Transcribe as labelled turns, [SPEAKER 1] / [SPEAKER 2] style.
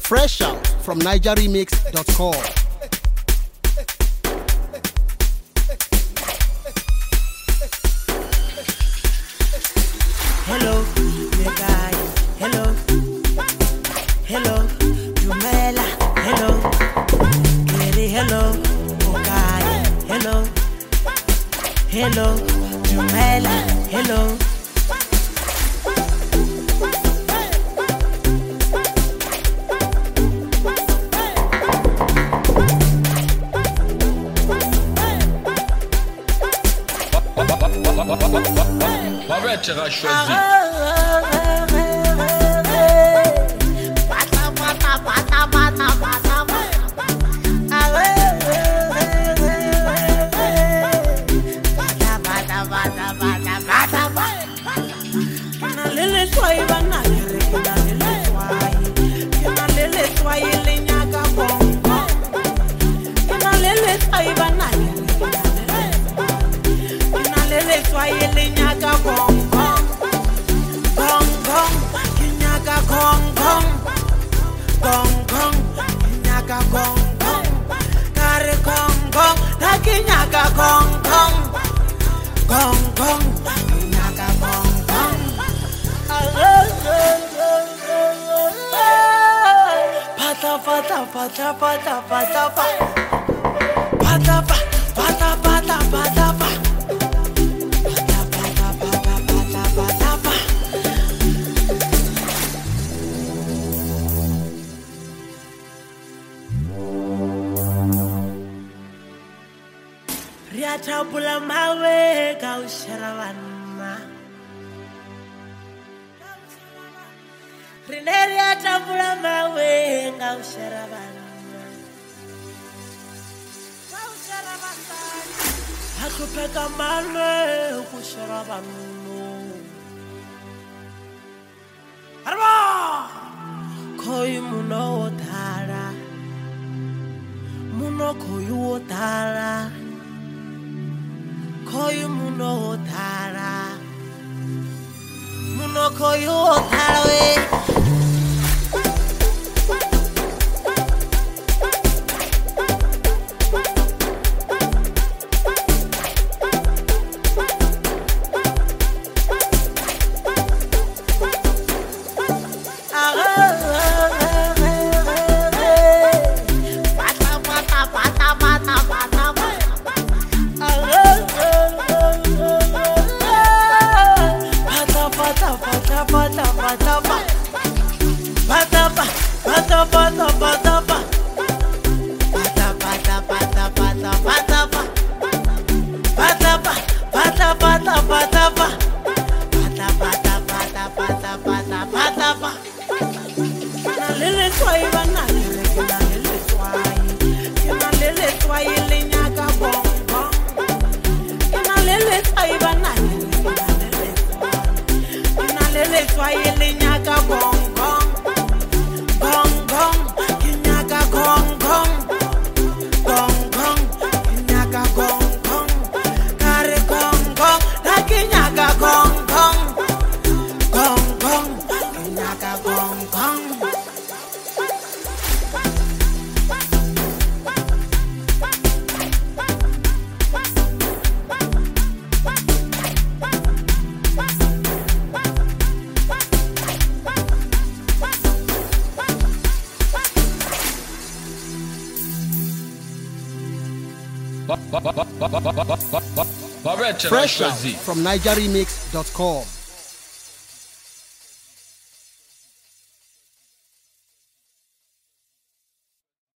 [SPEAKER 1] Fresh out from NigerRemix.com.
[SPEAKER 2] Hello, Megai. Hello, hello, Jumela. Hello, Keri. Hello, Okai. Hello, hello, Jumela. Hello.
[SPEAKER 3] Arrête, tu as choisi.
[SPEAKER 2] Riatabula mawe gausharavana Rineria tabula mawe gausharavana Hakupeka malwe kusharavano Arba Koi muno otara Muno koyu otara Koyu muno otara Muno koyu otara we
[SPEAKER 1] Fresh out from NigerRemix.com.